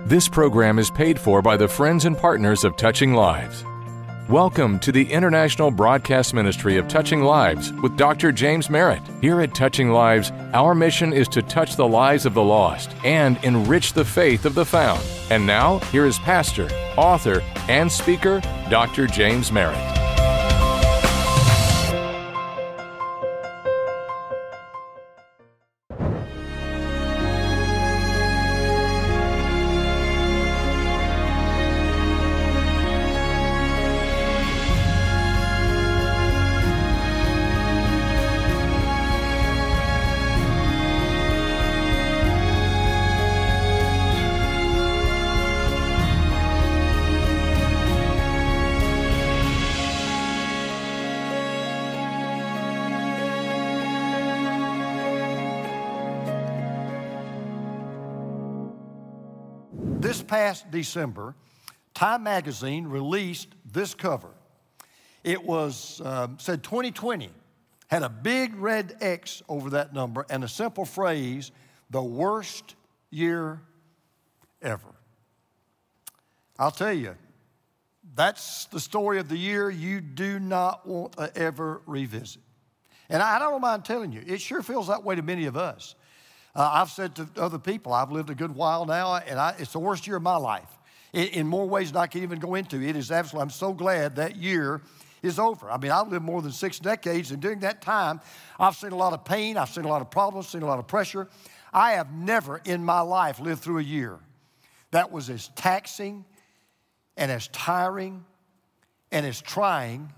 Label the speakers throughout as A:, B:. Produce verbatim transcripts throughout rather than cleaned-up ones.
A: This program is paid for by the friends and partners of Touching Lives. Welcome to the International Broadcast Ministry of Touching Lives with Doctor James Merritt. Here at Touching Lives, our mission is to touch the lives of the lost and enrich the faith of the found. And now, here is pastor, author, and speaker, Doctor James Merritt.
B: This past December, Time Magazine released this cover. It was, uh, said twenty twenty, had a big red X over that number and a simple phrase, the worst year ever. I'll tell you, that's the story of the year you do not want to ever revisit. And I, I don't mind telling you, it sure feels that way to many of us. Uh, I've said to other people, I've lived a good while now, and I, it's the worst year of my life. In, in more ways than I can even go into. It is absolutely, I'm so glad that year is over. I mean, I've lived more than six decades, and during that time, I've seen a lot of pain, I've seen a lot of problems, seen a lot of pressure. I have never in my life lived through a year that was as taxing and as tiring and as trying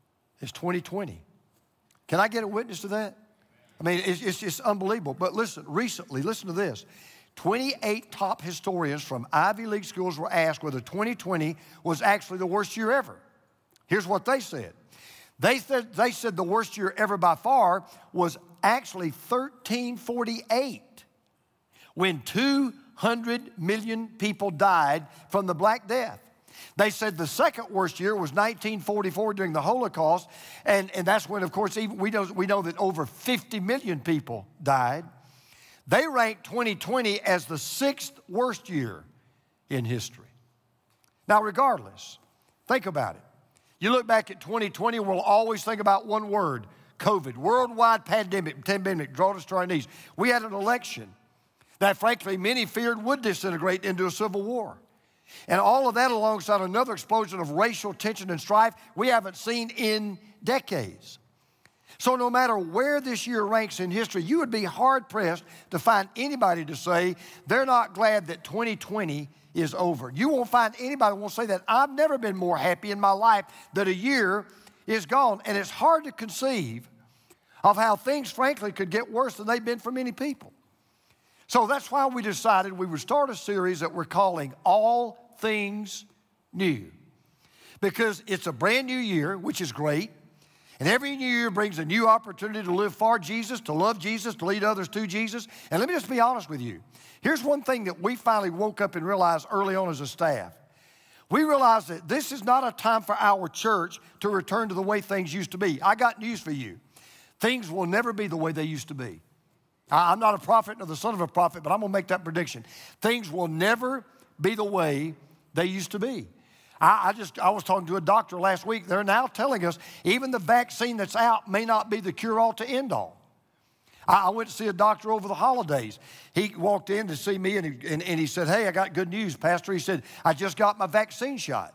B: as twenty twenty. Can I get a witness to that? I mean, it's, it's just unbelievable. But listen, recently, listen to this. twenty-eight top historians from Ivy League schools were asked whether twenty twenty was actually the worst year ever. Here's what they said. They said, they said the worst year ever by far was actually thirteen forty-eight, when two hundred million people died from the Black Death. They said the second worst year was nineteen forty-four during the Holocaust, and, and that's when, of course, even we know, we know that over fifty million people died. They ranked twenty twenty as the sixth worst year in history. Now, regardless, think about it. You look back at twenty twenty, we'll always think about one word, COVID, worldwide pandemic, pandemic, brought us to our knees. We had an election that, frankly, many feared would disintegrate into a civil war. And all of that alongside another explosion of racial tension and strife we haven't seen in decades. So no matter where this year ranks in history, you would be hard-pressed to find anybody to say they're not glad that twenty twenty is over. You won't find anybody who will say that. I've never been more happy in my life that a year is gone. And it's hard to conceive of how things, frankly, could get worse than they've been for many people. So that's why we decided we would start a series that we're calling All Things New. Because it's a brand new year, which is great. And every new year brings a new opportunity to live for Jesus, to love Jesus, to lead others to Jesus. And let me just be honest with you. Here's one thing that we finally woke up and realized early on as a staff. We realized that this is not a time for our church to return to the way things used to be. I got news for you. Things will never be the way they used to be. I'm not a prophet nor the son of a prophet, but I'm going to make that prediction. Things will never be the way they used to be. I, I just, I was talking to a doctor last week. They're now telling us even the vaccine that's out may not be the cure-all to end all. I, I went to see a doctor over the holidays. He walked in to see me, and he, and, and he said, hey, I got good news, Pastor. He said, I just got my vaccine shot.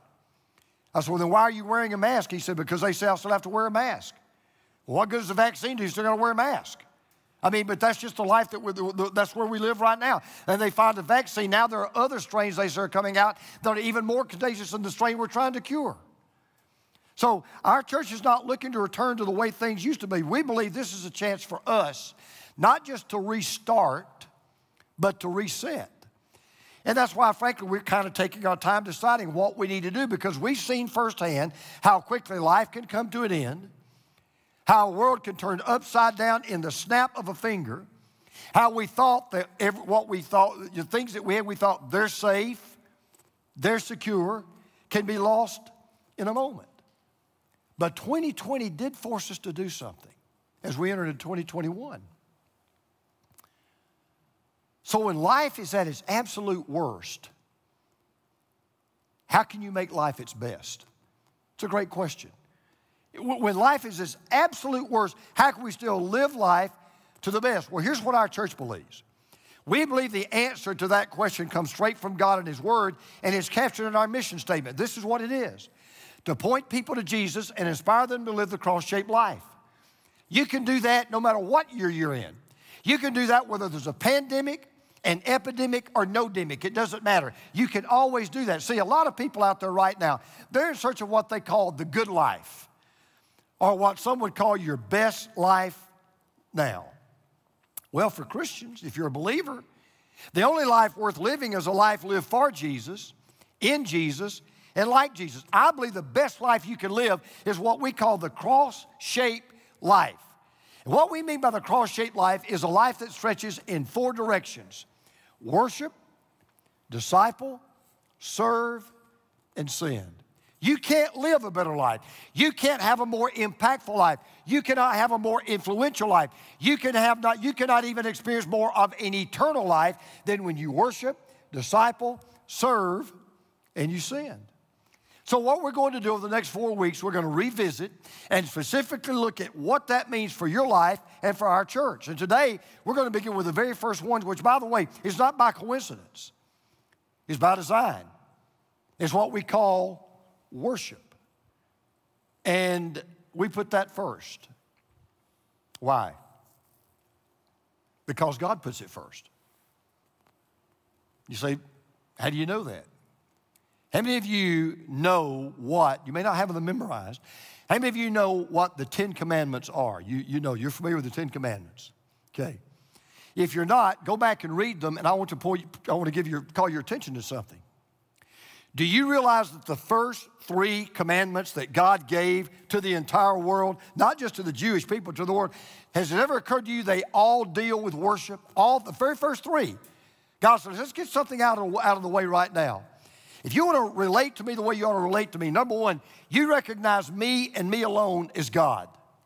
B: I said, well, then why are you wearing a mask? He said, because they say I still have to wear a mask. Well, what good is the vaccine do? You still got to wear a mask. I mean, but that's just the life that we're, that's where we live right now. And they find a vaccine. Now there are other strains they say are coming out that are even more contagious than the strain we're trying to cure. So our church is not looking to return to the way things used to be. We believe this is a chance for us not just to restart, but to reset. And that's why, frankly, we're kind of taking our time deciding what we need to do, because we've seen firsthand how quickly life can come to an end, how a world can turn upside down in the snap of a finger, how we thought that every, what we thought, the things that we had, we thought they're safe, they're secure, can be lost in a moment. But twenty twenty did force us to do something as we entered into twenty twenty-one. So when life is at its absolute worst, how can you make life its best? It's a great question. When life is its absolute worst, how can we still live life to the best? Well, here's what our church believes. We believe the answer to that question comes straight from God and His Word, and it's captured in our mission statement. This is what it is: to point people to Jesus and inspire them to live the cross-shaped life. You can do that no matter what year you're in. You can do that whether there's a pandemic, an epidemic, or no demic. It doesn't matter. You can always do that. See, a lot of people out there right now, they're in search of what they call the good life, or what some would call your best life now. Well, for Christians, if you're a believer, the only life worth living is a life lived for Jesus, in Jesus, and like Jesus. I believe the best life you can live is what we call the cross-shaped life. And what we mean by the cross-shaped life is a life that stretches in four directions: worship, disciple, serve, and send. You can't live a better life. You can't have a more impactful life. You cannot have a more influential life. You, can have not, you cannot even experience more of an eternal life than when you worship, disciple, serve, and you send. So what we're going to do over the next four weeks, we're going to revisit and specifically look at what that means for your life and for our church. And today, we're going to begin with the very first one, which, by the way, is not by coincidence. It's by design. It's what we call worship. And we put that first. Why? Because God puts it first. You say, how do you know that? How many of you know what, you may not have them memorized, how many of you know what the Ten Commandments are? You, you know, you're familiar with the Ten Commandments, okay? If you're not, go back and read them, and I want to, point, I want to give your, call your attention to something. Do you realize that the first three commandments that God gave to the entire world, not just to the Jewish people, to the world, has it ever occurred to you they all deal with worship? All, the very first three. God says, let's get something out of, out of the way right now. If you want to relate to me the way you ought to relate to me, number one, you recognize me and me alone as God.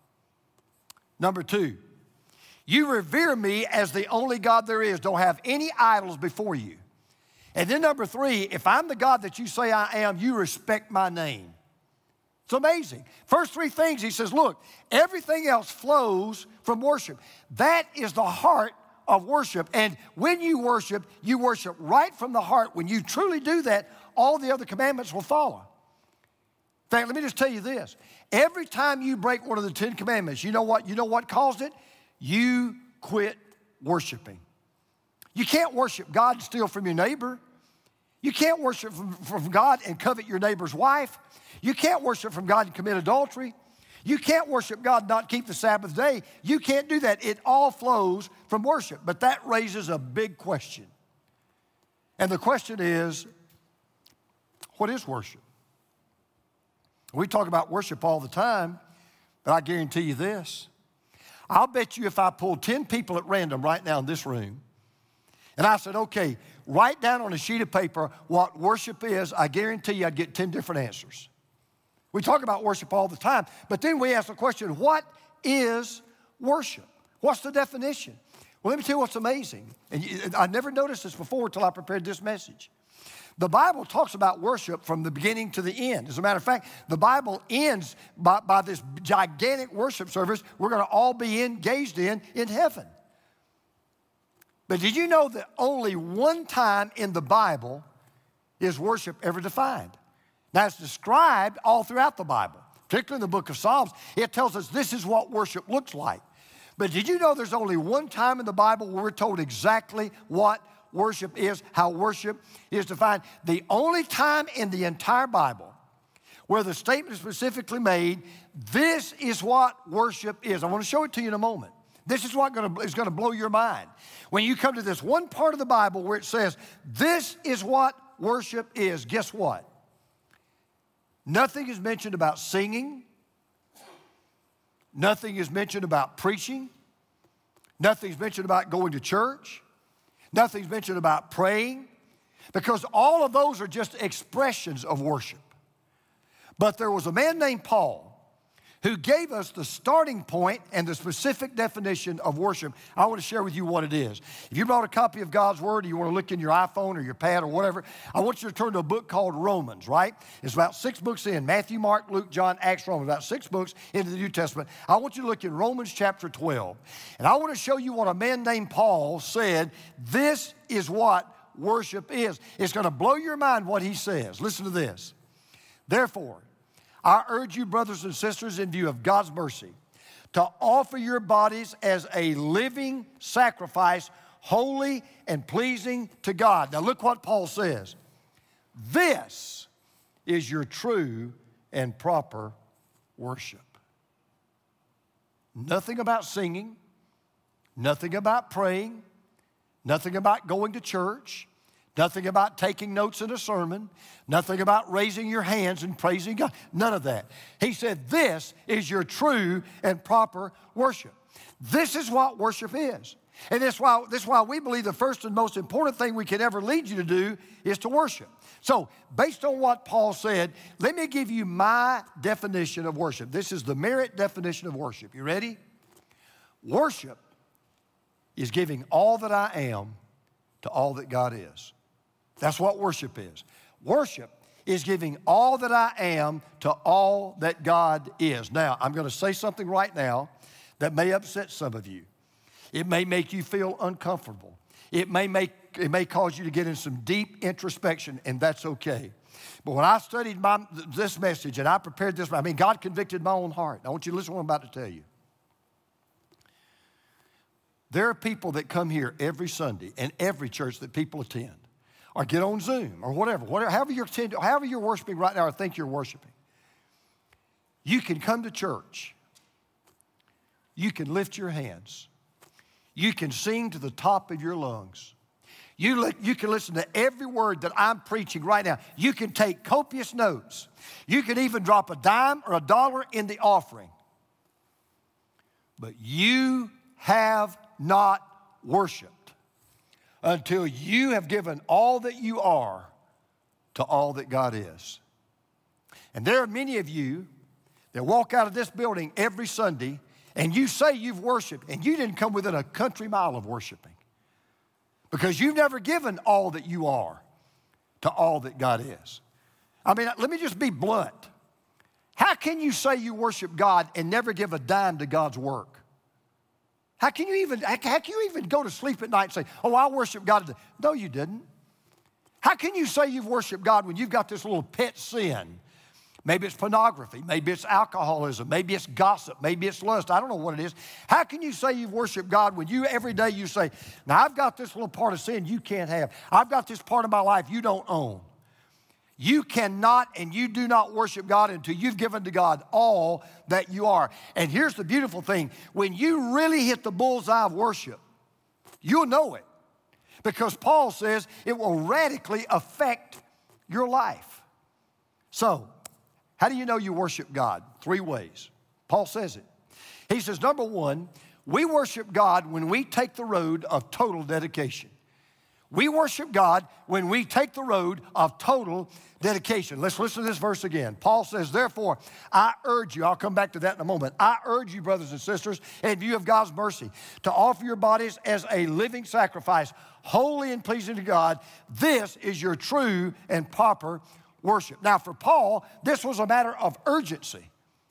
B: Number two, you revere me as the only God there is. Don't have any idols before you. And then number three, if I'm the God that you say I am, you respect my name. It's amazing. First three things, he says, look, everything else flows from worship. That is the heart of worship. And when you worship, you worship right from the heart. When you truly do that, all the other commandments will follow. In fact, let me just tell you this. Every time you break one of the Ten Commandments, you know what? You know what caused it? You quit worshiping. You can't worship God and steal from your neighbor. You can't worship from, from God and covet your neighbor's wife. You can't worship from God and commit adultery. You can't worship God and not keep the Sabbath day. You can't do that. It all flows from worship. But that raises a big question. And the question is, what is worship? We talk about worship all the time, but I guarantee you this. I'll bet you if I pulled ten people at random right now in this room, and I said, okay, write down on a sheet of paper what worship is, I guarantee you I'd get ten different answers. We talk about worship all the time, but then we ask the question, what is worship? What's the definition? Well, let me tell you what's amazing. And you, I never noticed this before until I prepared this message. The Bible talks about worship from the beginning to the end. As a matter of fact, the Bible ends by, by this gigantic worship service we're going to all be engaged in in heaven. But did you know that only one time in the Bible is worship ever defined? Now, it's described all throughout the Bible, particularly in the book of Psalms. It tells us this is what worship looks like. But did you know there's only one time in the Bible where we're told exactly what worship is, how worship is defined? The only time in the entire Bible where the statement is specifically made, this is what worship is. I want to show it to you in a moment. This is what is going to blow your mind. When you come to this one part of the Bible where it says, this is what worship is, guess what? Nothing is mentioned about singing. Nothing is mentioned about preaching. Nothing's mentioned about going to church. Nothing's mentioned about praying, because all of those are just expressions of worship. But there was a man named Paul who gave us the starting point and the specific definition of worship. I want to share with you what it is. If you brought a copy of God's Word, or you want to look in your iPhone or your pad or whatever, I want you to turn to a book called Romans, right? It's about six books in. Matthew, Mark, Luke, John, Acts, Romans, about six books into the New Testament. I want you to look in Romans chapter twelve. And I want to show you what a man named Paul said. This is what worship is. It's going to blow your mind what he says. Listen to this. Therefore, I urge you, brothers and sisters, in view of God's mercy, to offer your bodies as a living sacrifice, holy and pleasing to God. Now look what Paul says. This is your true and proper worship. Nothing about singing, nothing about praying, nothing about going to church, nothing about taking notes in a sermon, nothing about raising your hands and praising God, none of that. He said, this is your true and proper worship. This is what worship is. And this is why, this is why we believe the first and most important thing we can ever lead you to do is to worship. So, based on what Paul said, let me give you my definition of worship. This is the Merritt definition of worship. You ready? Worship is giving all that I am to all that God is. That's what worship is. Worship is giving all that I am to all that God is. Now, I'm going to say something right now that may upset some of you. It may make you feel uncomfortable. It may make, it may cause you to get in some deep introspection, and that's okay. But when I studied my, this message and I prepared this, I mean, God convicted my own heart. I want you to listen to what I'm about to tell you. There are people that come here every Sunday and every church that people attend, or get on Zoom or whatever, whatever however, you're attending, however you're worshiping right now or think you're worshiping. You can come to church. You can lift your hands. You can sing to the top of your lungs. You, li- you can listen to every word that I'm preaching right now. You can take copious notes. You can even drop a dime or a dollar in the offering. But you have not worshiped until you have given all that you are to all that God is. And there are many of you that walk out of this building every Sunday and you say you've worshiped, and you didn't come within a country mile of worshiping because you've never given all that you are to all that God is. I mean, let me just be blunt. How can you say you worship God and never give a dime to God's work? How can you even, how can you even go to sleep at night and say, oh, I worship God today? No, you didn't. How can you say you've worshiped God when you've got this little pet sin? Maybe it's pornography, maybe it's alcoholism, maybe it's gossip, maybe it's lust. I don't know what it is. How can you say you've worshiped God when you every day you say, now I've got this little part of sin you can't have. I've got this part of my life you don't own. You cannot and you do not worship God until you've given to God all that you are. And here's the beautiful thing. When you really hit the bullseye of worship, you'll know it. Because Paul says it will radically affect your life. So, how do you know you worship God? Three ways. Paul says it. He says, number one, we worship God when we take the road of total dedication. We worship God when we take the road of total dedication. Let's listen to this verse again. Paul says, therefore, I urge you, I'll come back to that in a moment. I urge you, brothers and sisters, in view of God's mercy, to offer your bodies as a living sacrifice, holy and pleasing to God. This is your true and proper worship. Now, for Paul, this was a matter of urgency.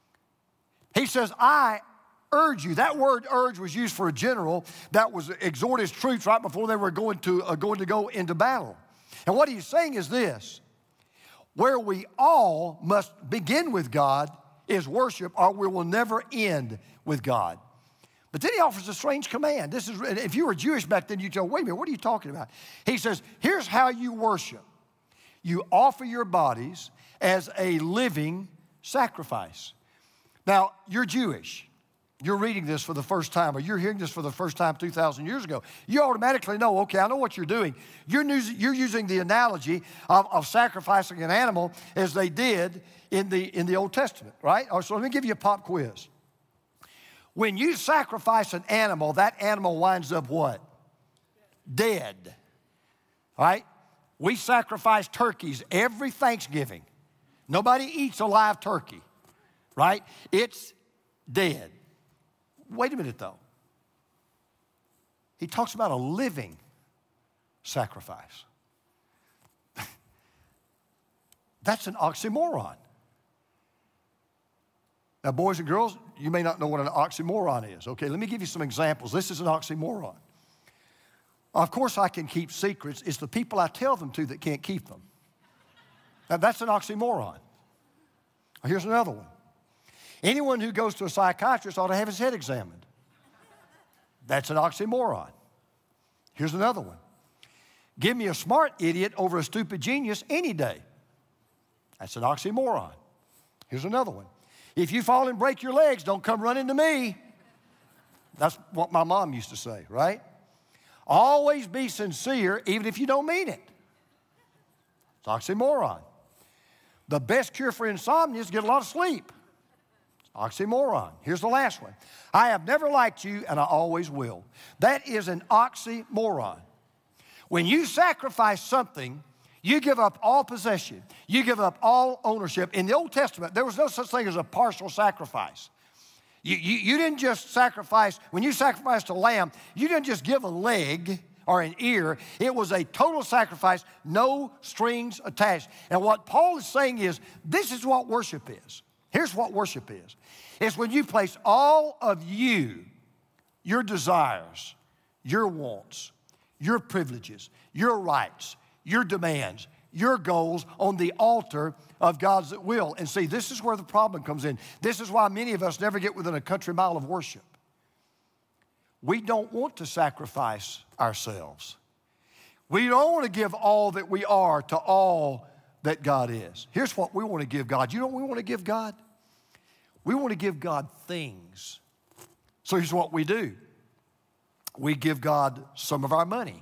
B: He says, I urge you. That word urge was used for a general that was exhort his troops right before they were going to, uh, going to go into battle. And what he's saying is this: where we all must begin with God is worship, or we will never end with God. But then he offers a strange command. This is, if you were Jewish back then, you'd go, wait a minute, what are you talking about? He says, here's how you worship. You offer your bodies as a living sacrifice. Now, you're Jewish. You're reading this for the first time, or you're hearing this for the first time two thousand years ago. You automatically know, okay, I know what you're doing. You're, you're using the analogy of, of sacrificing an animal as they did in the, in the Old Testament, right? So let me give you a pop quiz. When you sacrifice an animal, that animal winds up what? Dead, right? We sacrifice turkeys every Thanksgiving. Nobody eats a live turkey, right? It's dead. Wait a minute, though. He talks about a living sacrifice. That's an oxymoron. Now, boys and girls, you may not know what an oxymoron is. Okay, let me give you some examples. This is an oxymoron. Of course, I can keep secrets. It's the people I tell them to that can't keep them. Now, that's an oxymoron. Here's another one. Anyone who goes to a psychiatrist ought to have his head examined. That's an oxymoron. Here's another one. Give me a smart idiot over a stupid genius any day. That's an oxymoron. Here's another one. If you fall and break your legs, don't come running to me. That's what my mom used to say, right? Always be sincere, even if you don't mean it. It's oxymoron. The best cure for insomnia is to get a lot of sleep. Oxymoron. Here's the last one. I have never liked you, and I always will. That is an oxymoron. When you sacrifice something, you give up all possession. You give up all ownership. In the Old Testament, there was no such thing as a partial sacrifice. You, you, you didn't just sacrifice, when you sacrificed a lamb, you didn't just give a leg or an ear. It was a total sacrifice, no strings attached. And what Paul is saying is, this is what worship is. Here's what worship is. It's when you place all of you, your desires, your wants, your privileges, your rights, your demands, your goals on the altar of God's will. And see, this is where the problem comes in. This is why many of us never get within a country mile of worship. We don't want to sacrifice ourselves. We don't want to give all that we are to all that God is. Here's what we want to give God. You know what we want to give God? We want to give God things. So here's what we do. We give God some of our money.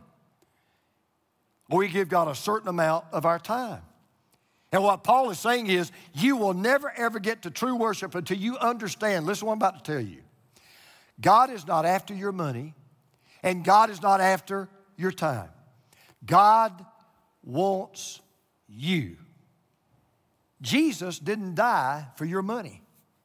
B: We give God a certain amount of our time. And what Paul is saying is, you will never, ever get to true worship until you understand. Listen to what I'm about to tell you. God is not after your money, and God is not after your time. God wants you. Jesus didn't die for your money.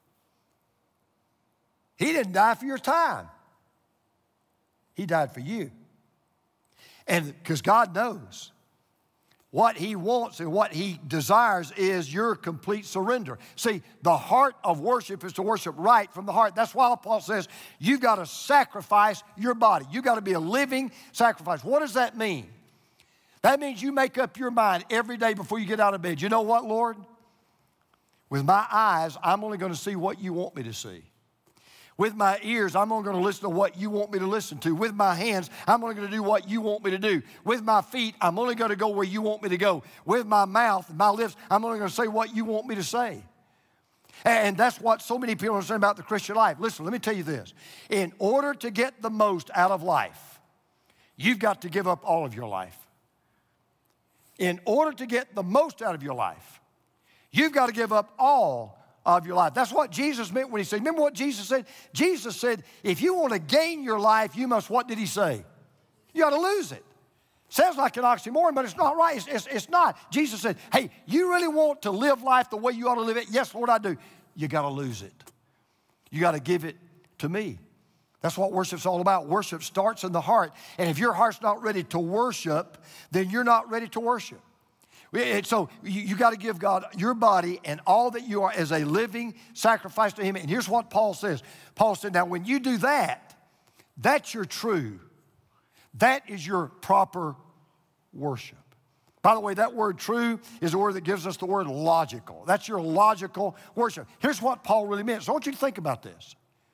B: He didn't die for your time. He died for you. And because God knows what He wants and what He desires is your complete surrender. See, the heart of worship is to worship right from the heart. That's why Paul says you've got to sacrifice your body. You've got to be a living sacrifice. What does that mean? That means you make up your mind every day before you get out of bed. You know what, Lord? With my eyes, I'm only going to see what you want me to see. With my ears, I'm only going to listen to what you want me to listen to. With my hands, I'm only going to do what you want me to do. With my feet, I'm only going to go where you want me to go. With my mouth, my lips, I'm only going to say what you want me to say. And that's what so many people are saying about the Christian life. Listen, let me tell you this. In order to get the most out of life, you've got to give up all of your life. In order to get the most out of your life, you've got to give up all of your life. That's what Jesus meant when He said, remember what Jesus said? Jesus said, if you want to gain your life, you must, what did He say? You got to lose it. Sounds like an oxymoron, but it's not right. It's, it's, it's not. Jesus said, hey, you really want to live life the way you ought to live it? Yes, Lord, I do. You got to lose it. You got to give it to me. That's what worship's all about. Worship starts in the heart. And if your heart's not ready to worship, then you're not ready to worship. So you, you got to give God your body and all that you are as a living sacrifice to Him. And here's what Paul says. Paul said, now when you do that, that's your true. That is your proper worship. By the way, that word true is the word that gives us the word logical. That's your logical worship. Here's what Paul really meant. So I want you to think about this.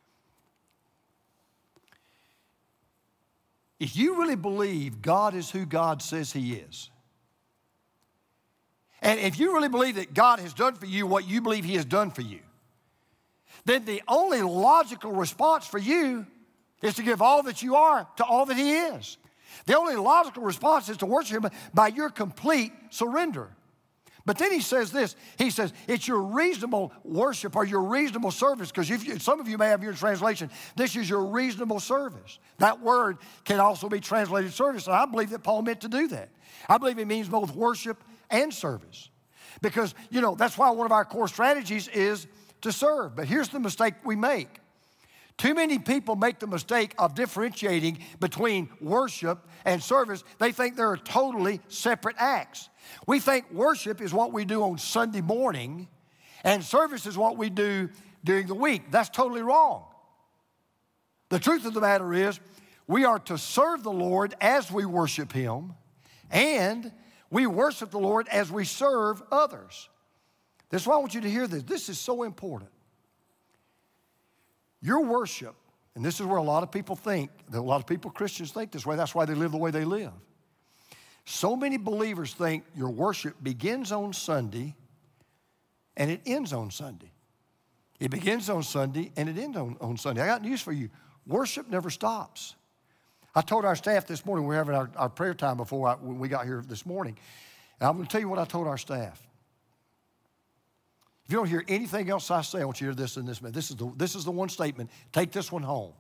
B: If you really believe God is who God says He is, and if you really believe that God has done for you what you believe He has done for you, then the only logical response for you is to give all that you are to all that He is. The only logical response is to worship Him by your complete surrender. But then he says this. He says, it's your reasonable worship or your reasonable service, because some of you may have your translation, this is your reasonable service. That word can also be translated service, and I believe that Paul meant to do that. I believe it means both worship and service. Because, you know, that's why one of our core strategies is to serve. But here's the mistake we make. Too many people make the mistake of differentiating between worship and service. They think they're totally separate acts. We think worship is what we do on Sunday morning, and service is what we do during the week. That's totally wrong. The truth of the matter is, we are to serve the Lord as we worship Him, and we worship the Lord as we serve others. This is why I want you to hear this. This is so important. Your worship, and this is where a lot of people think, that a lot of people, Christians, think this way. That's why they live the way they live. So many believers think your worship begins on Sunday and it ends on Sunday. It begins on Sunday and it ends on, on Sunday. I got news for you. Worship never stops. I told our staff this morning, we were having our, our prayer time before I, when we got here this morning, and I'm going to tell you what I told our staff. If you don't hear anything else I say, I want you to hear this in this minute. This is the, this is the one statement. Take this one home.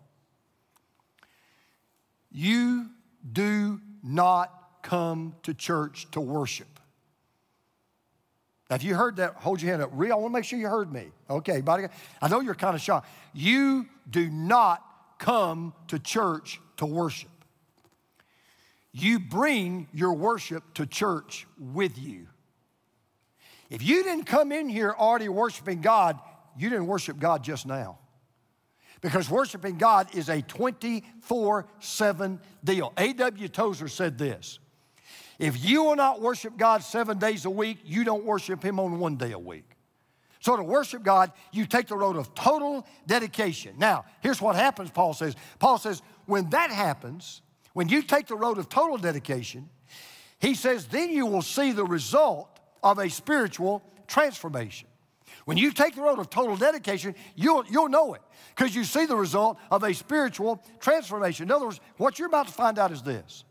B: You do not come to church to worship. Now, if you heard that, hold your hand up. Real, I want to make sure you heard me. Okay, buddy. I know you're kind of shocked. You do not come to church to worship. You bring your worship to church with you. If you didn't come in here already worshiping God, you didn't worship God just now. Because worshiping God is a twenty-four seven deal. A W Tozer said this: if you will not worship God seven days a week, you don't worship Him on one day a week. So to worship God, you take the road of total dedication. Now, here's what happens, Paul says. Paul says, when that happens, when you take the road of total dedication, he says, then you will see the result of a spiritual transformation. When you take the road of total dedication, you'll, you'll know it because you see the result of a spiritual transformation. In other words, what you're about to find out is this.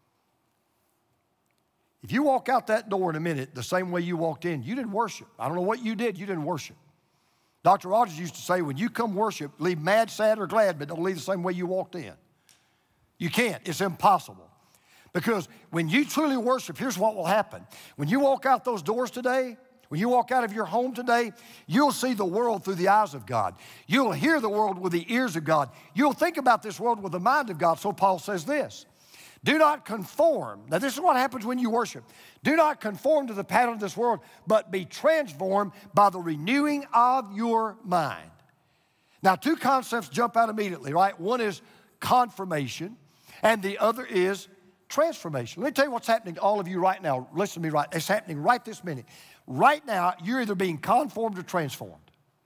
B: If you walk out that door in a minute the same way you walked in, you didn't worship. I don't know what you did, you didn't worship. Doctor Rogers used to say, when you come worship, leave mad, sad, or glad, but don't leave the same way you walked in. You can't. It's impossible. Because when you truly worship, here's what will happen. When you walk out those doors today, when you walk out of your home today, you'll see the world through the eyes of God. You'll hear the world with the ears of God. You'll think about this world with the mind of God. So Paul says this: do not conform. Now, this is what happens when you worship. Do not conform to the pattern of this world, but be transformed by the renewing of your mind. Now, two concepts jump out immediately, right? One is confirmation, and the other is transformation. Let me tell you what's happening to all of you right now. Listen to me right. It's happening right this minute. Right now, you're either being conformed or transformed.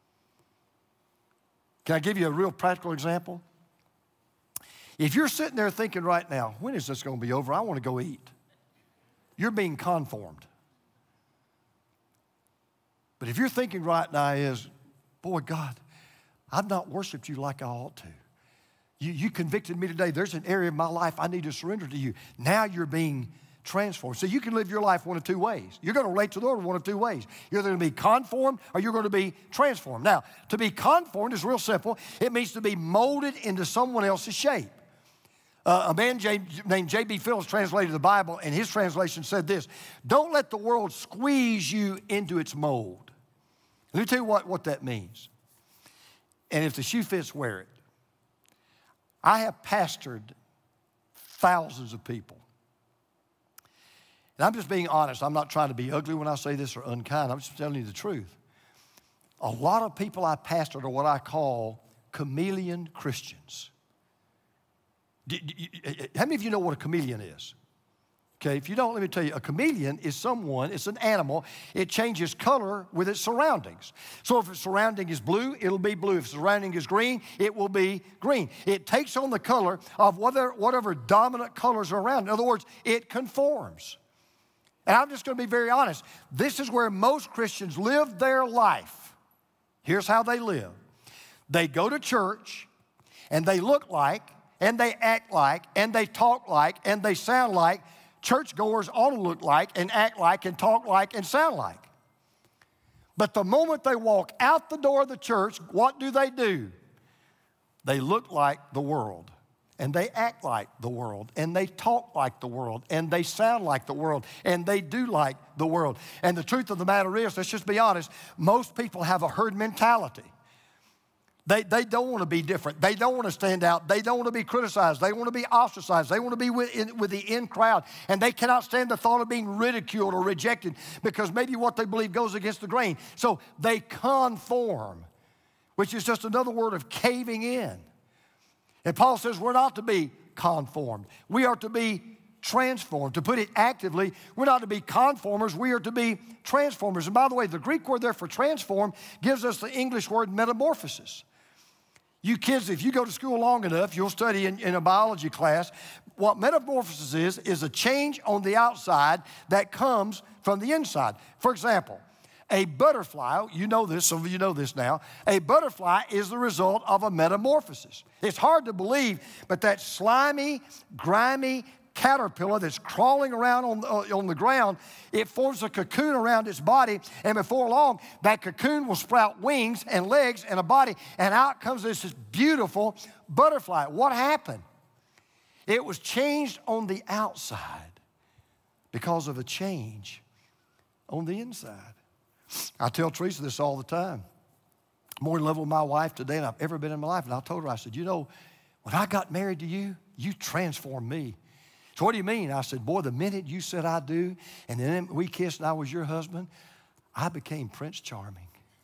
B: Can I give you a real practical example? If you're sitting there thinking right now, when is this going to be over? I want to go eat. You're being conformed. But if you're thinking right now is, boy, God, I've not worshiped you like I ought to. You, you convicted me today. There's an area of my life I need to surrender to you. Now you're being transformed. So you can live your life one of two ways. You're going to relate to the Lord one of two ways. You're going to be conformed or you're going to be transformed. Now, to be conformed is real simple. It means to be molded into someone else's shape. Uh, a man J, named J B Phillips translated the Bible, and his translation said this: don't let the world squeeze you into its mold. Let me tell you what, what that means. And if the shoe fits, wear it. I have pastored thousands of people. And I'm just being honest. I'm not trying to be ugly when I say this or unkind. I'm just telling you the truth. A lot of people I pastored are what I call chameleon Christians. Do, do, how many of you know what a chameleon is? Okay, if you don't, let me tell you, a chameleon is someone, it's an animal, it changes color with its surroundings. So if its surrounding is blue, it'll be blue. If its surrounding is green, it will be green. It takes on the color of whatever, whatever dominant colors are around. In other words, it conforms. And I'm just going to be very honest. This is where most Christians live their life. Here's how they live. They go to church, and they look like, and they act like, and they talk like, and they sound like churchgoers ought to look like and act like and talk like and sound like. But the moment they walk out the door of the church, what do they do? They look like the world. and they act like the world, and they talk like the world, and they sound like the world, and they do like the world. And the truth of the matter is, let's just be honest, most people have a herd mentality. They, they don't want to be different. They don't want to stand out. They don't want to be criticized. They want to be ostracized. They want to be with, in, with the in crowd. And they cannot stand the thought of being ridiculed or rejected because maybe what they believe goes against the grain. So they conform, which is just another word of caving in. And Paul says we're not to be conformed. We are to be transformed. To put it actively, we're not to be conformers. We are to be transformers. And by the way, the Greek word there for transform gives us the English word metamorphosis. You kids, if you go to school long enough, you'll study in, in a biology class. What metamorphosis is, is a change on the outside that comes from the inside. For example, a butterfly, you know this, some of you know this now, a butterfly is the result of a metamorphosis. It's hard to believe, but that slimy, grimy caterpillar that's crawling around on, uh, on the ground, it forms a cocoon around its body, and before long, that cocoon will sprout wings and legs and a body, and out comes this, this beautiful butterfly. What happened? It was changed on the outside because of a change on the inside. I tell Teresa this all the time. I'm more in love with my wife today than I've ever been in my life, and I told her, I said, you know, when I got married to you, you transformed me. So what do you mean? I said, boy, the minute you said I do, and then we kissed and I was your husband, I became Prince Charming.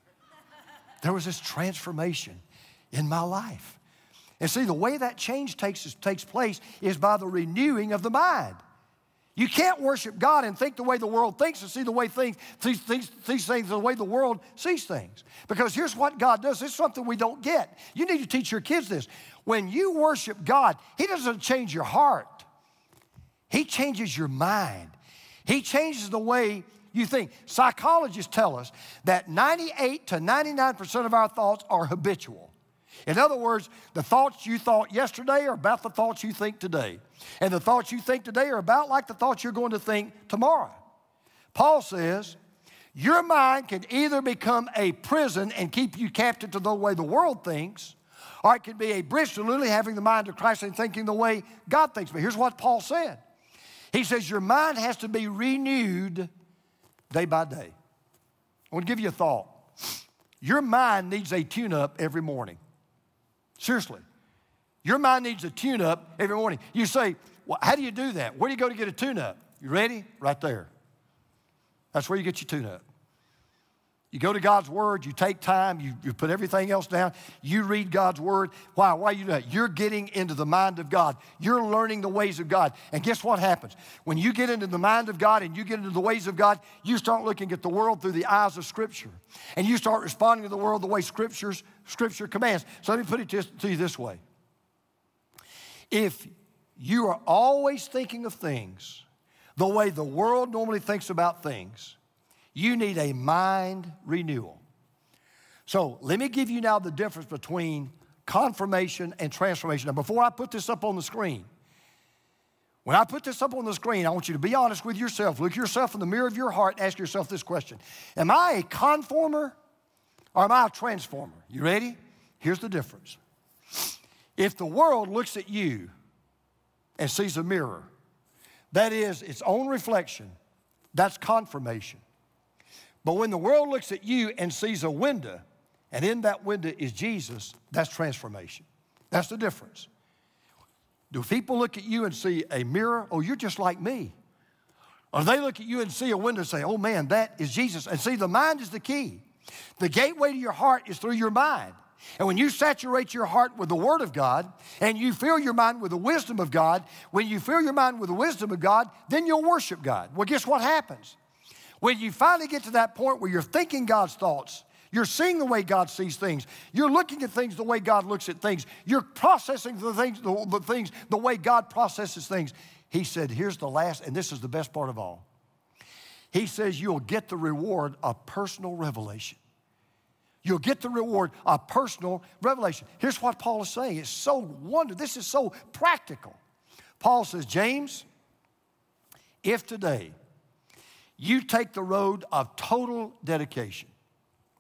B: There was this transformation in my life. And see, the way that change takes, takes place is by the renewing of the mind. You can't worship God and think the way the world thinks and see the way things, these things, these things the way the world sees things. Because here's what God does. It's something we don't get. You need to teach your kids this. When you worship God, He doesn't change your heart. He changes your mind. He changes the way you think. Psychologists tell us that ninety-eight to ninety-nine percent of our thoughts are habitual. In other words, the thoughts you thought yesterday are about the thoughts you think today. And the thoughts you think today are about like the thoughts you're going to think tomorrow. Paul says, your mind can either become a prison and keep you captive to the way the world thinks, or it can be a bridge to literally having the mind of Christ and thinking the way God thinks. But here's what Paul said. He says your mind has to be renewed day by day. I want to give you a thought. Your mind needs a tune-up every morning. Seriously. Your mind needs a tune-up every morning. You say, well, how do you do that? Where do you go to get a tune-up? You ready? Right there. That's where you get your tune-up. You go to God's Word, you take time, you, you put everything else down, you read God's Word. Why? Why you do that? You're getting into the mind of God. You're learning the ways of God. And guess what happens? When you get into the mind of God and you get into the ways of God, you start looking at the world through the eyes of Scripture. And you start responding to the world the way Scripture's, Scripture commands. So let me put it to, to you this way. If you are always thinking of things the way the world normally thinks about things, you need a mind renewal. So let me give you now the difference between confirmation and transformation. Now, before I put this up on the screen, when I put this up on the screen, I want you to be honest with yourself. Look yourself in the mirror of your heart and ask yourself this question. Am I a conformer or am I a transformer? You ready? Here's the difference. If the world looks at you and sees a mirror, that is its own reflection, that's confirmation. But when the world looks at you and sees a window, and in that window is Jesus, that's transformation. That's the difference. Do people look at you and see a mirror? Oh, you're just like me. Or they look at you and see a window and say, oh man, that is Jesus. And see, the mind is the key. The gateway to your heart is through your mind. And when you saturate your heart with the Word of God, and you fill your mind with the wisdom of God, when you fill your mind with the wisdom of God, then you'll worship God. Well, guess what happens? When you finally get to that point where you're thinking God's thoughts, you're seeing the way God sees things, you're looking at things the way God looks at things, you're processing the things the, the things the way God processes things. He said, here's the last, and this is the best part of all. He says you'll get the reward of personal revelation. You'll get the reward of personal revelation. Here's what Paul is saying. It's so wonderful. This is so practical. Paul says, James, if today you take the road of total dedication,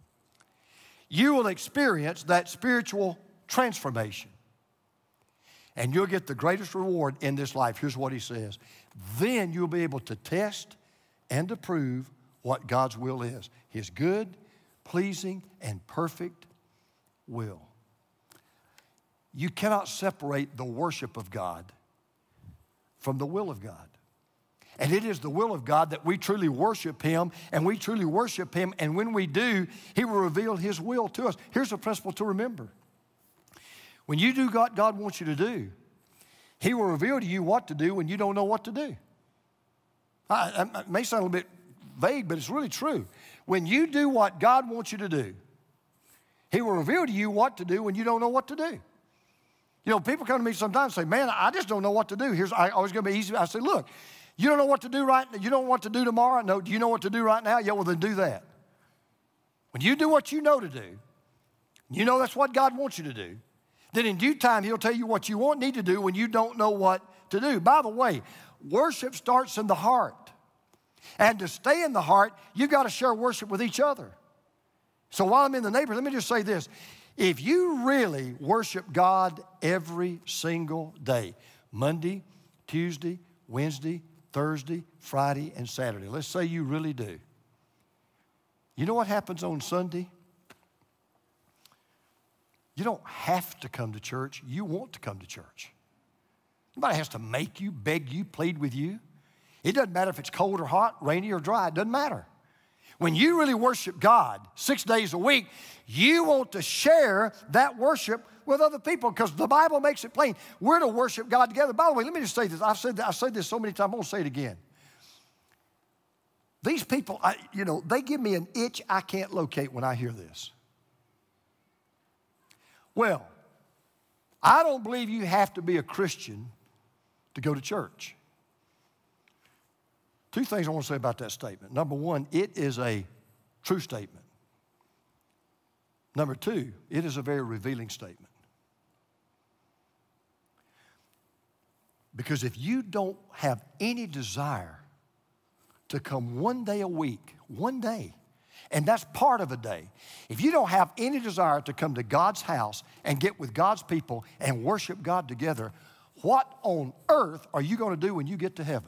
B: you will experience that spiritual transformation. and you'll get the greatest reward in this life. Here's what he says. Then you'll be able to test and to prove what God's will is. His good, pleasing, and perfect will. You cannot separate the worship of God from the will of God. And it is the will of God that we truly worship Him, and we truly worship Him, and when we do, He will reveal His will to us. Here's a principle to remember. When you do what God wants you to do, He will reveal to you what to do when you don't know what to do. I, it may sound a little bit vague, but it's really true. When you do what God wants you to do, He will reveal to you what to do when you don't know what to do. You know, people come to me sometimes and say, man, I just don't know what to do. Here's, I always going to be easy. I say, look, you don't know what to do right now? You don't know what to do tomorrow? No, do you know what to do right now? Yeah, well, then do that. When you do what you know to do, you know that's what God wants you to do, then in due time, He'll tell you what you won't need to do when you don't know what to do. By the way, worship starts in the heart. And to stay in the heart, you've got to share worship with each other. So while I'm in the neighborhood, let me just say this. If you really worship God every single day, Monday, Tuesday, Wednesday, Thursday, Friday, and Saturday, let's say you really do. You know what happens on Sunday? You don't have to come to church. You want to come to church. Nobody has to make you, beg you, plead with you. It doesn't matter if it's cold or hot, rainy or dry. It doesn't matter. When you really worship God six days a week, you want to share that worship with other people because the Bible makes it plain. We're to worship God together. By the way, let me just say this. I've said, that, I've said this so many times. I'm going to say it again. These people, I, you know, they give me an itch I can't locate when I hear this. Well, I don't believe you have to be a Christian to go to church. Two things I want to say about that statement. Number one, it is a true statement. Number two, it is a very revealing statement. Because if you don't have any desire to come one day a week, one day, and that's part of a day, if you don't have any desire to come to God's house and get with God's people and worship God together, what on earth are you going to do when you get to heaven?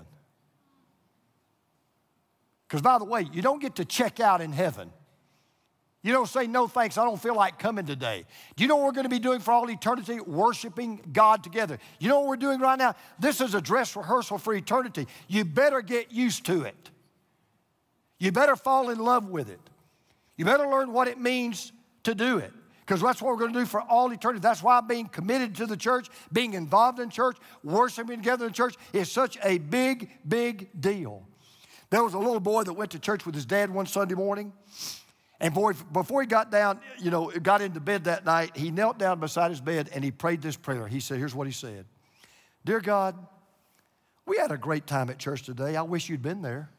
B: Because, by the way, you don't get to check out in heaven. You don't say, no, thanks, I don't feel like coming today. Do you know what we're going to be doing for all eternity? Worshiping God together. You know what we're doing right now? This is a dress rehearsal for eternity. You better get used to it. You better fall in love with it. You better learn what it means to do it. Because that's what we're going to do for all eternity. That's why being committed to the church, being involved in church, worshiping together in church is such a big, big deal. There was a little boy that went to church with his dad one Sunday morning. And boy, before he got down, you know, got into bed that night, he knelt down beside his bed and he prayed this prayer. He said, here's what he said. Dear God, we had a great time at church today. I wish you'd been there.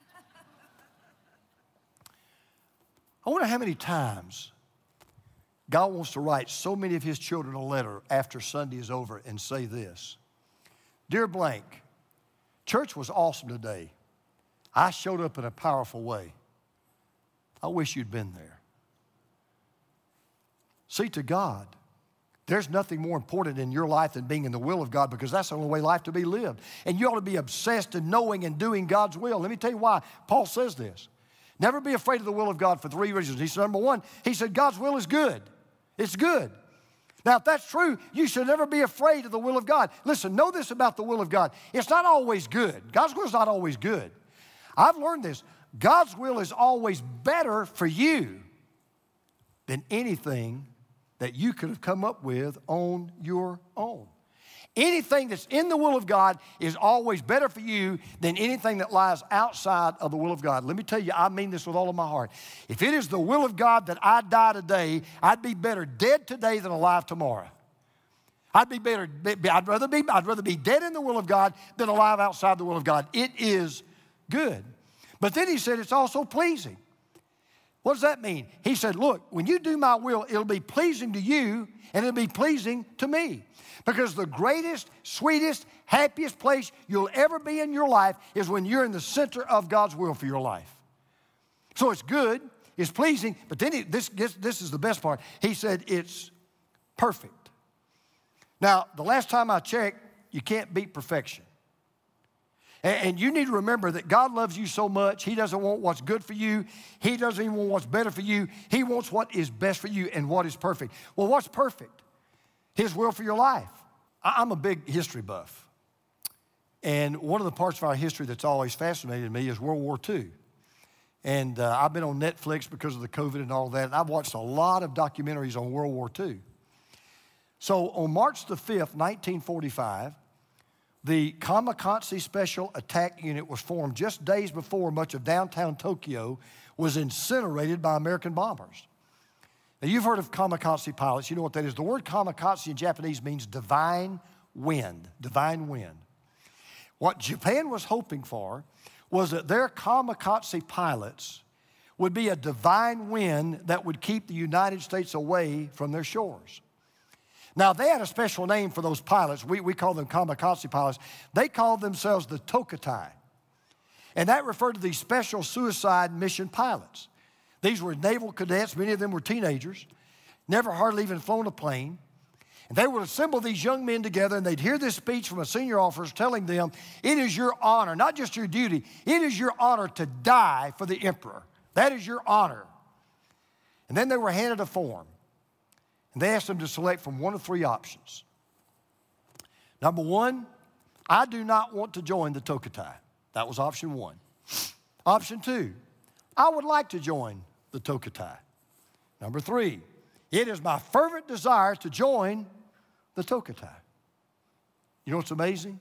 B: I wonder how many times God wants to write so many of His children a letter after Sunday is over and say this. Dear blank, church was awesome today. I showed up in a powerful way. I wish you'd been there. See, to God, there's nothing more important in your life than being in the will of God because that's the only way life to be lived. And you ought to be obsessed in knowing and doing God's will. Let me tell you why Paul says this. Never be afraid of the will of God for three reasons. He said, number one, he said, God's will is good. It's good. Now, if that's true, you should never be afraid of the will of God. Listen, know this about the will of God. It's not always good. God's will is not always good. I've learned this. God's will is always better for you than anything that you could have come up with on your own. Anything that's in the will of God is always better for you than anything that lies outside of the will of God. Let me tell you, I mean this with all of my heart. If it is the will of God that I die today, I'd be better dead today than alive tomorrow. I'd be better, I'd rather be, I'd rather be dead in the will of God than alive outside the will of God. It is good. But then he said it's also pleasing. What does that mean? He said, look, when you do my will, it'll be pleasing to you and it'll be pleasing to me. Because the greatest, sweetest, happiest place you'll ever be in your life is when you're in the center of God's will for your life. So it's good, it's pleasing, but then he, this, this, this is the best part. He said it's perfect. Now, the last time I checked, you can't beat perfection. And, and you need to remember that God loves you so much, He doesn't want what's good for you. He doesn't even want what's better for you. He wants what is best for you and what is perfect. Well, what's perfect? His will for your life. I, I'm a big history buff. And one of the parts of our history that's always fascinated me is World War Two. And uh, I've been on Netflix because of the COVID and all that, and I've watched a lot of documentaries on World War Two. So on March the fifth, nineteen forty-five, the Kamikaze Special Attack Unit was formed just days before much of downtown Tokyo was incinerated by American bombers. Now, you've heard of kamikaze pilots. You know what that is. The word kamikaze in Japanese means divine wind, divine wind. What Japan was hoping for was that their kamikaze pilots would be a divine wind that would keep the United States away from their shores. Now, they had a special name for those pilots. We, we call them kamikaze pilots. They called themselves the Tokutai. And that referred to these special suicide mission pilots. These were naval cadets. Many of them were teenagers, never hardly even flown a plane. And they would assemble these young men together, and they'd hear this speech from a senior officer telling them, it is your honor, not just your duty, it is your honor to die for the emperor. That is your honor. And then they were handed a form. And they asked them to select from one of three options. Number one, I do not want to join the Tokutai. That was option one. Option two, I would like to join the Tokutai. Number three, it is my fervent desire to join the Tokutai. You know what's amazing?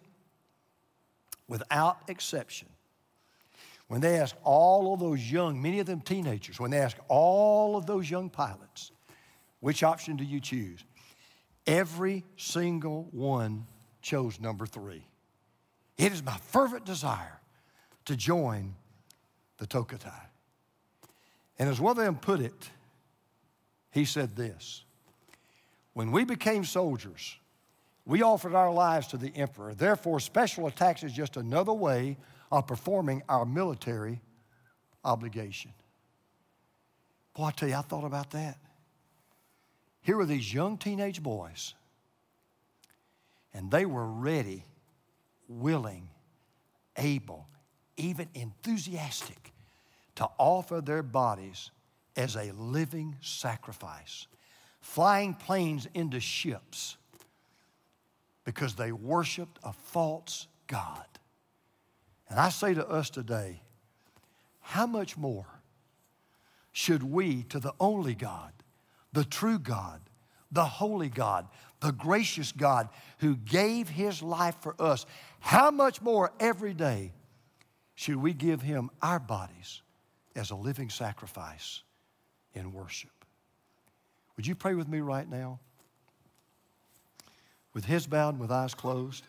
B: Without exception, when they asked all of those young, many of them teenagers, when they asked all of those young pilots, which option do you choose? Every single one chose number three. It is my fervent desire to join the Tokutai. And as one of them put it, he said this, when we became soldiers, we offered our lives to the emperor. Therefore, special attacks is just another way of performing our military obligation. Boy, I tell you, I thought about that. Here were these young teenage boys, and they were ready, willing, able, even enthusiastic to offer their bodies as a living sacrifice, flying planes into ships because they worshiped a false god. And I say to us today, how much more should we, to the only God, the true God, the holy God, the gracious God who gave His life for us, how much more every day should we give Him our bodies as a living sacrifice in worship? Would you pray with me right now? With heads bowed and with eyes closed.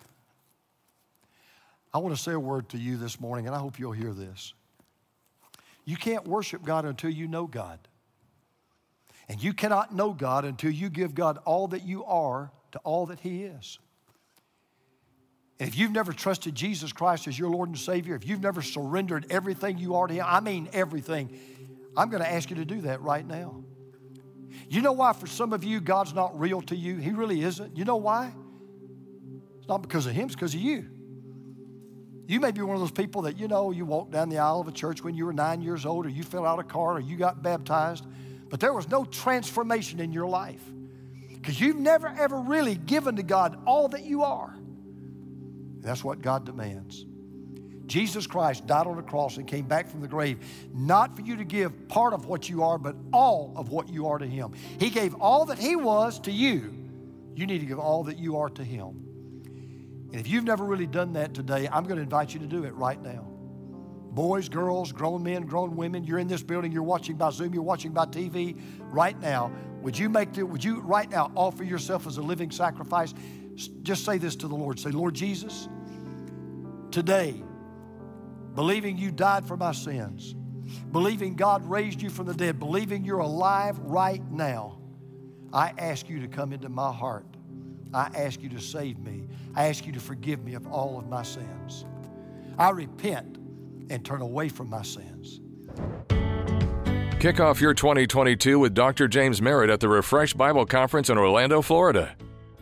B: I want to say a word to you this morning, and I hope you'll hear this. You can't worship God until you know God. And you cannot know God until you give God all that you are to all that He is. And if you've never trusted Jesus Christ as your Lord and Savior, if you've never surrendered everything you are to Him, I mean everything, I'm going to ask you to do that right now. You know why for some of you God's not real to you? He really isn't. You know why? It's not because of Him, it's because of you. You may be one of those people that, you know, you walked down the aisle of a church when you were nine years old, or you fell out of a car, or you got baptized, but there was no transformation in your life because you've never ever really given to God all that you are. That's what God demands. Jesus Christ died on the cross and came back from the grave, not for you to give part of what you are, but all of what you are to Him. He gave all that He was to you. You need to give all that you are to Him. And if you've never really done that today, I'm going to invite you to do it right now. Boys, girls, grown men, grown women, you're in this building, you're watching by Zoom, you're watching by T V right now. Would you make the, would you right now offer yourself as a living sacrifice? Just say this to the Lord. Say, Lord Jesus, today, believing you died for my sins, believing God raised you from the dead, believing you're alive right now, I ask you to come into my heart. I ask you to save me. I ask you to forgive me of all of my sins. I repent and turn away from my sins.
A: Kick off your twenty twenty-two with Doctor James Merritt at the Refresh Bible Conference in Orlando, Florida.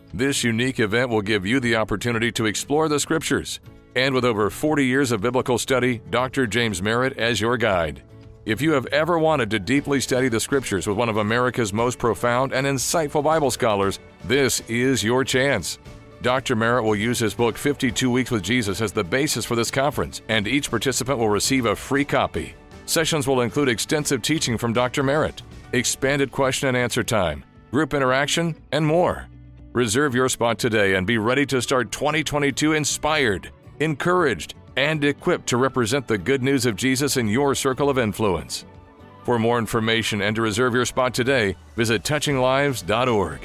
A: This unique event will give you the opportunity to explore the Scriptures, and with over forty years of biblical study, Doctor James Merritt as your guide. If you have ever wanted to deeply study the Scriptures with one of America's most profound and insightful Bible scholars, this is your chance. Doctor Merritt will use his book fifty-two Weeks with Jesus as the basis for this conference, and each participant will receive a free copy. Sessions will include extensive teaching from Doctor Merritt, expanded question and answer time, group interaction, and more. Reserve your spot today and be ready to start twenty twenty-two inspired, encouraged, and equipped to represent the good news of Jesus in your circle of influence. For more information and to reserve your spot today, visit touching lives dot org.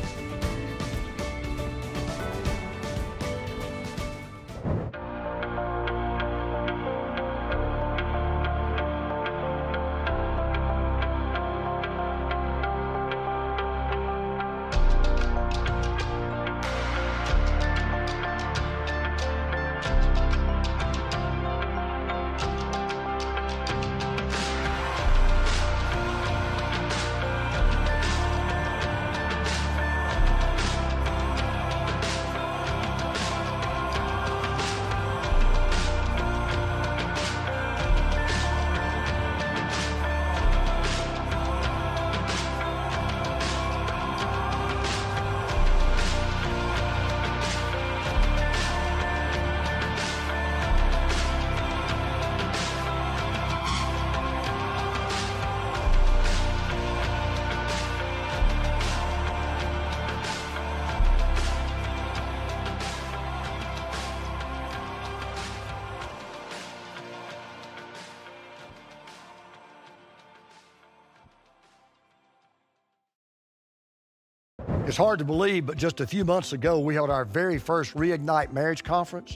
B: It's hard to believe, but just a few months ago, we held our very first Reignite Marriage Conference.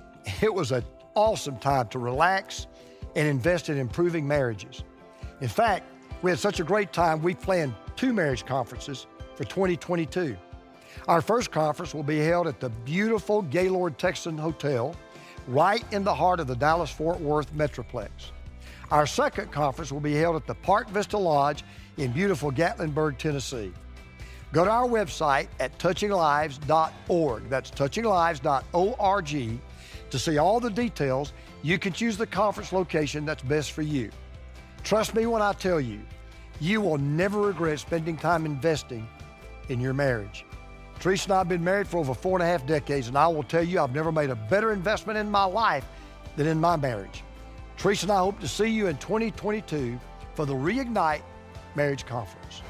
B: It was an awesome time to relax and invest in improving marriages. In fact, we had such a great time, we planned two marriage conferences for twenty twenty-two. Our first conference will be held at the beautiful Gaylord Texan Hotel, right in the heart of the Dallas-Fort Worth Metroplex. Our second conference will be held at the Park Vista Lodge in beautiful Gatlinburg, Tennessee. Go to our website at touching lives dot org. That's touching lives dot org to see all the details. You can choose the conference location that's best for you. Trust me when I tell you, you will never regret spending time investing in your marriage. Teresa and I have been married for over four and a half decades, and I will tell you I've never made a better investment in my life than in my marriage. Teresa and I hope to see you in twenty twenty-two for the Reignite Marriage Conference.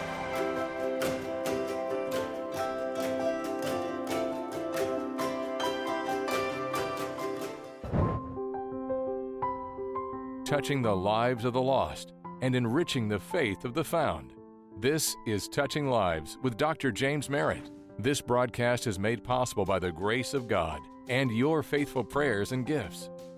A: Touching the lives of the lost and enriching the faith of the found. This is Touching Lives with Doctor James Merritt. This broadcast is made possible by the grace of God and your faithful prayers and gifts.